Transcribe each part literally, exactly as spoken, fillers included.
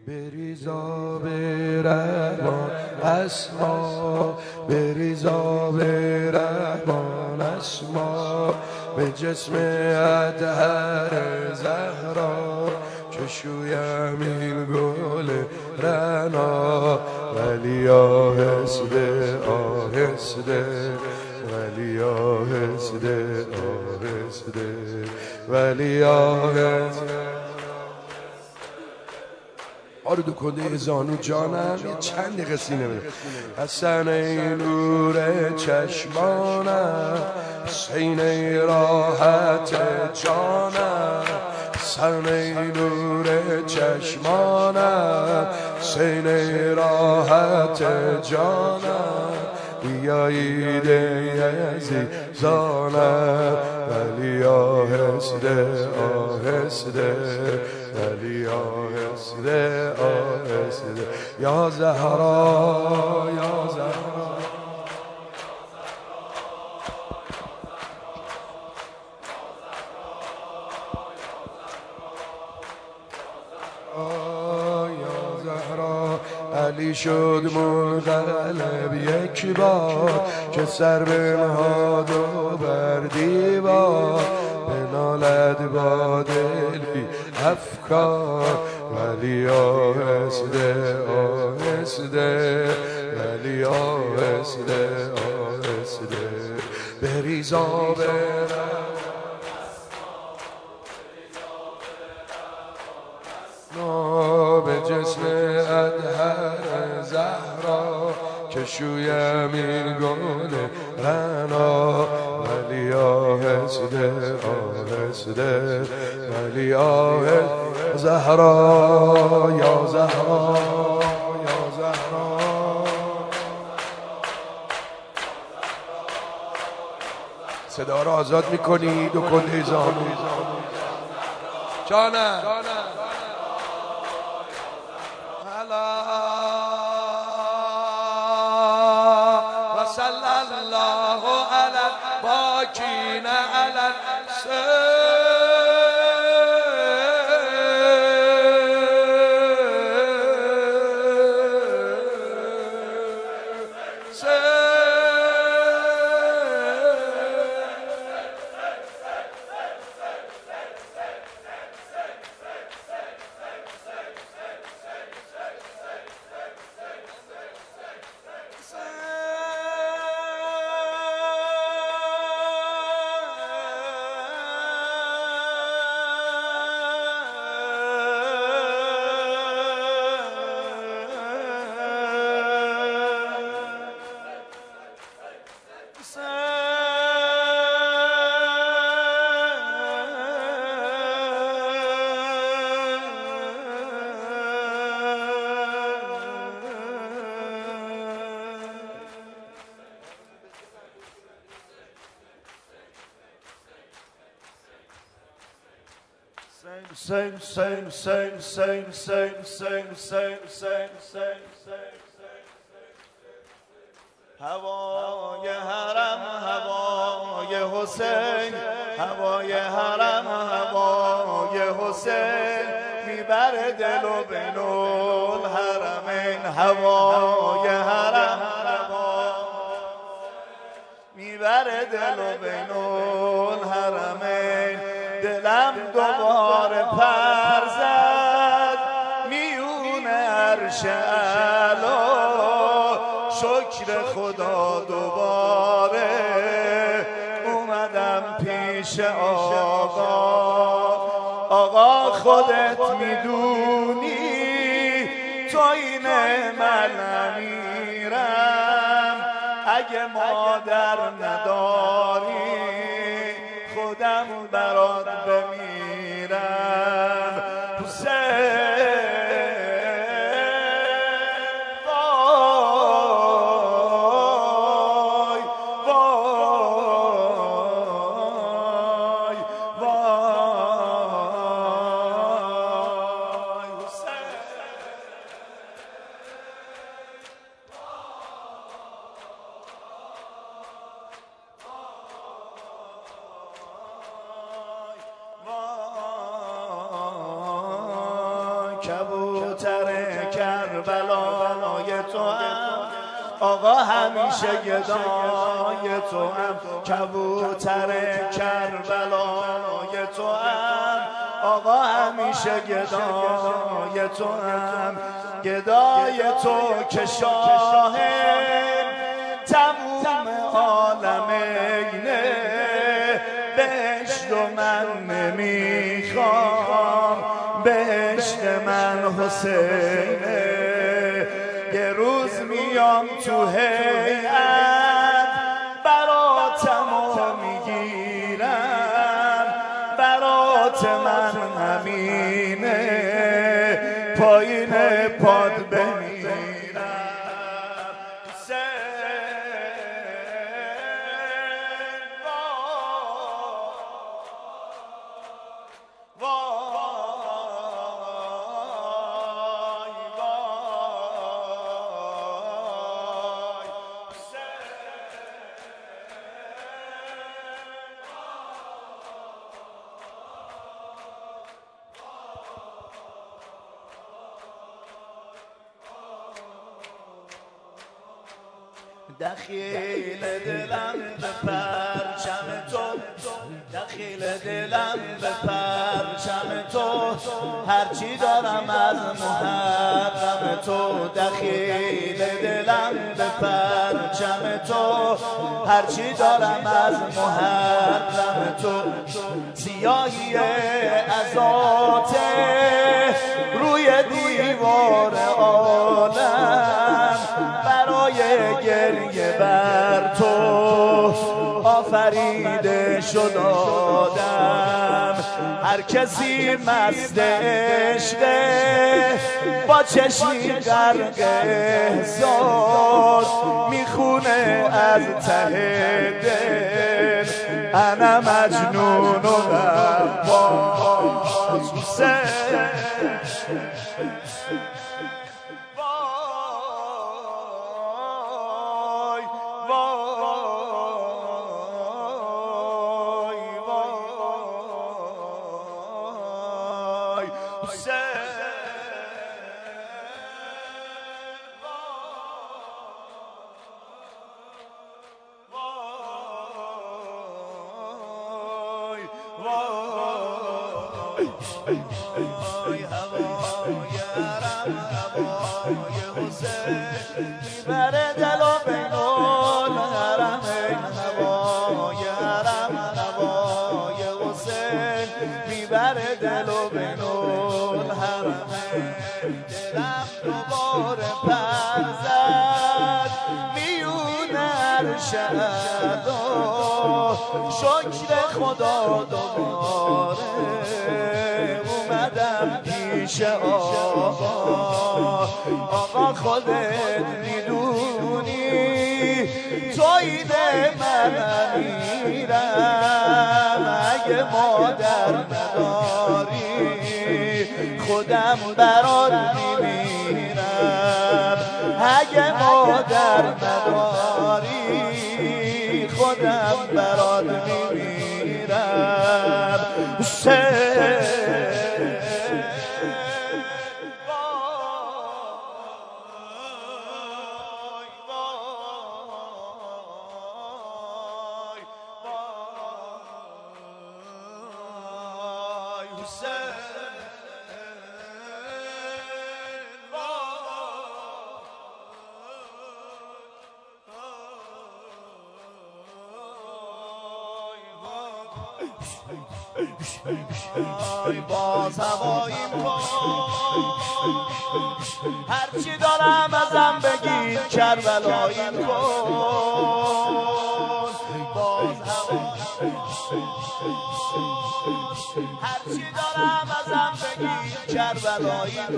بریزا به رحمان اسما، بریزا به رحمان اسما، به جسم اطهر زهرا که شویم این گل رعنا. ولی آهسته آهسته، ولی آهسته آهسته، ولی آهسته. آره دو کنده زانو جانم یه چند دقیقه سینه بده. حسن ای نور چشمانم، حسین ای راحت جانم، حسن ای نور چشمانم، حسین ای راحت جانم. بیایید عزیزانم، ولی آهسته آهسته، ولی آهسته آهسته. یا زهرا یا زهرا، علی شد منقلب یک بار که سر بنهاد و بر دیوار بنالد با دلی افکار. ولی آهسته آهسته، ولی آهسته آهسته. بریزا برم به جسم اطهر زهرا که شویم این گل رعنا. ولی آهسته آهسته، ولی آهسته. زهرا یا زهرا یا زهرا، صدا را آزاد میکنی دو کنده زانو جانم. و صلی الله علی باکین علی Same, same, same, same, same, same, same, same, same, same. هوای حرم هوای حسین، هوای حرم هوای حسین، میبره دل و بین الحرمین. هوای حرم میبره دل و بین الحرمین. دلم دوباره پر زد میون عرش اعلی، شکر خدا دوباره اومدم پیش آقا. آقا خودت میدونی تو این من نمیرم، اگه مادر نداری خودم برات بمیرم. حسین وای وای وای حسین. کبود کبوتر کربلای تو هم آقا همیشه گدای تو هم کبوتر کربلای تو هم آقا همیشه گدای تو هم گدای تو که شاه تموم عالم اینه بهشت و من نمیخوام بهشت من حسینه یه روز میام تو هیئت براتمو میگیرم برات من همینه پایین پاد بمیرم دخیل دلم به پرچم تو دخیل دلم به پرچم تو هرچی دارم از محرم تو دخیل دلم به پرچم تو هرچی دارم از محرم تو سیاهی عزاته روی دیوار عالم برای گریه بر تو آفریده شد آدم هر کسی مست عشقه با چشمی غرق احساس میخونه از ته دل انا مجنون و غواص میبره دل و بینون حرم هوای حرم هوای حسین میبره دل و بینون حرم دلم دوباره پر زد میون عرش اعلا شکر خدا دوباره اومدم پیش آقا آقا خودت میدونی تویده من میرم اگه مادر نداری خودم برات میمیرم اگه مادر نداری خودم برات میمیرم باز هواییم کن هرچی دارم ازم بگیر کربلاییم کن باز هواییم هرچی دارم ازم بگیر کربلاییم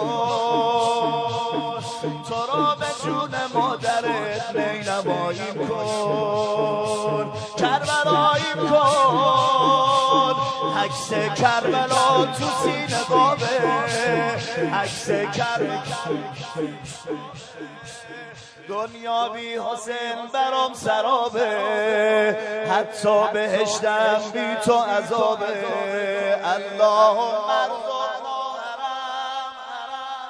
کن تو رو به جون مادرت نینواییم کن کربلاییم کن عکس کربلا تو سینه بابه عکس کربلا دنیا بی حسین برام سرابه حتی بهشتم بی تو عذابه اللهم ارزقنا حرم حرم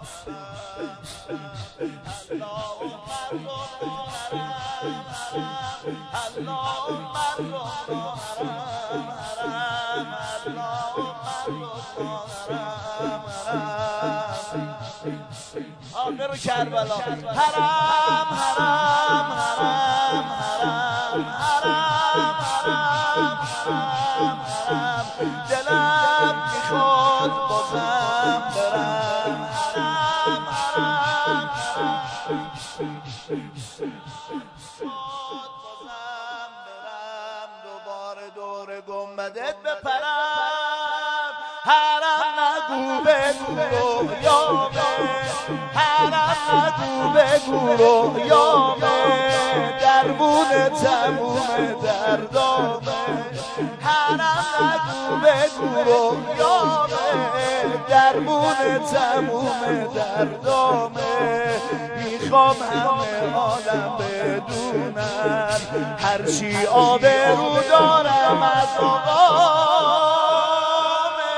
آمر کربلا حرام حرام حرام حرام حرام حرام دلم میخواد بازم برم حرام حرام بازم برم دوباره دور گنبدت بپرم حرام نگو بگو رویامه حرام نگو بگو رویامه دربون تموم دردامه حرام نگو بگو رویامه دربون تموم دردامه میخوام همه عالم بدونن هرچی آبرو دارم از آقامه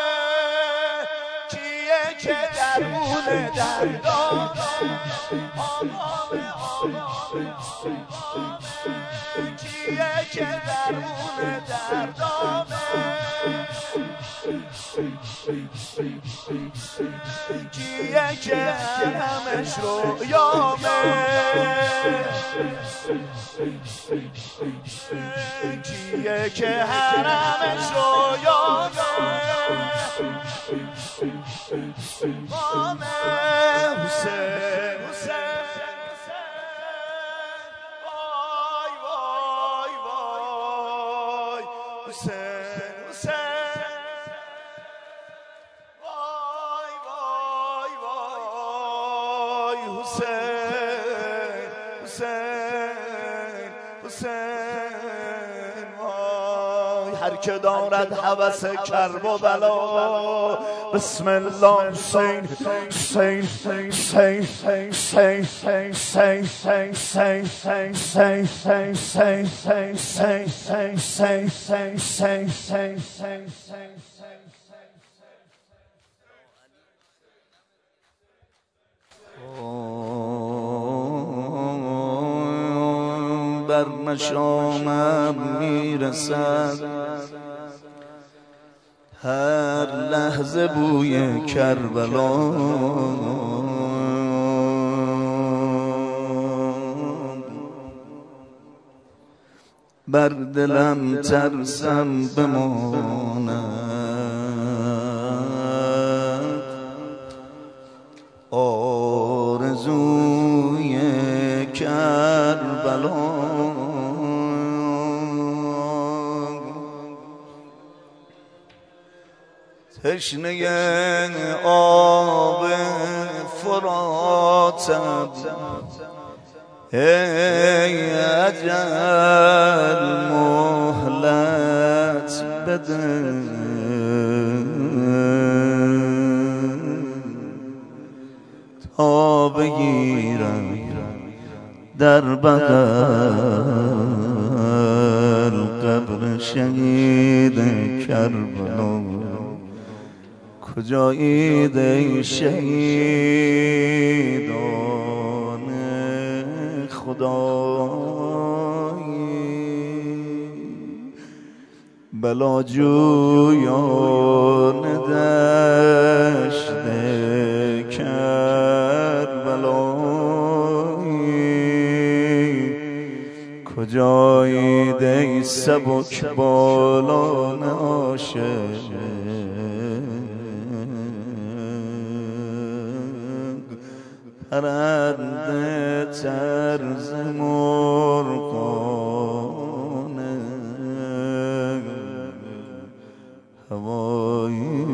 کیه که دربون دردامه آقامه آقامه کیه که دربون دردامه کیه که همش رویامه کیه که حرمش رویامه مامه حسین حسین وای وای وای حسین حسین وای وای وای حسین حسین حسین وای هر که دارد هوس کرب و بلا بسم الله حسین حسین حسین حسین حسین حسین حسین حسین حسین حسین حسین حسین بر مشامم میرسد هر لحظه بوی کربلا بر دلم ترسم بماند آرزوی کربلا تشنه آب فراتم ای اجل مهلت بده تا بگیرم در بغل قبر شهید کربلا کجایید ای شهیدان خدایی بلاجویان دشت کربلایی کجایید ای سبک بالان عاشق پرنده طرز مرغانه هوایی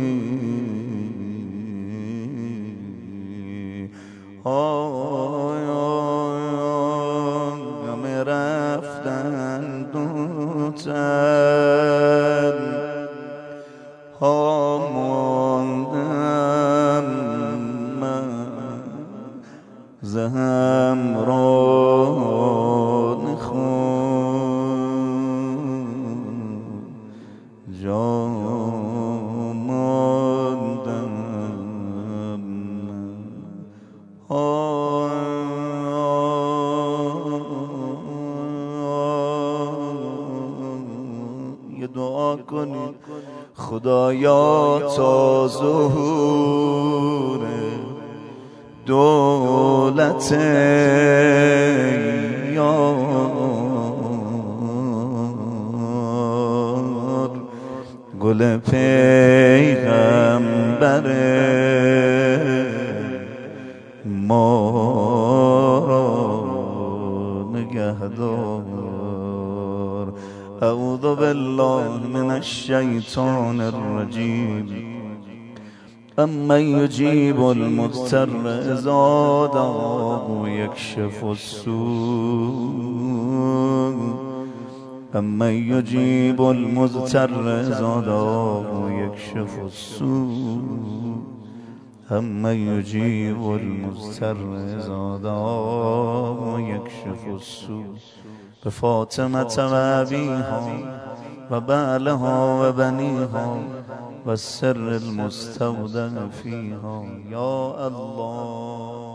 آی آی همه رفتن دوتن ها ماندم من زهمران خون جا ماندم من کنی خدایا تا ظهور دولت یار گل پیغمبر ما را نگهدار. اعوذ بالله من الشیطان الرجیم. امن یجیب المضطر اذا دعاه یکشف السوء امن یجیب المضطر اذا دعاه یکشف السوء امن یجیب المضطر اذا دعاه یکشف السوء. به فاطمه و ابیها و بعلها و بنیها و السر المستودع فیها. یا الله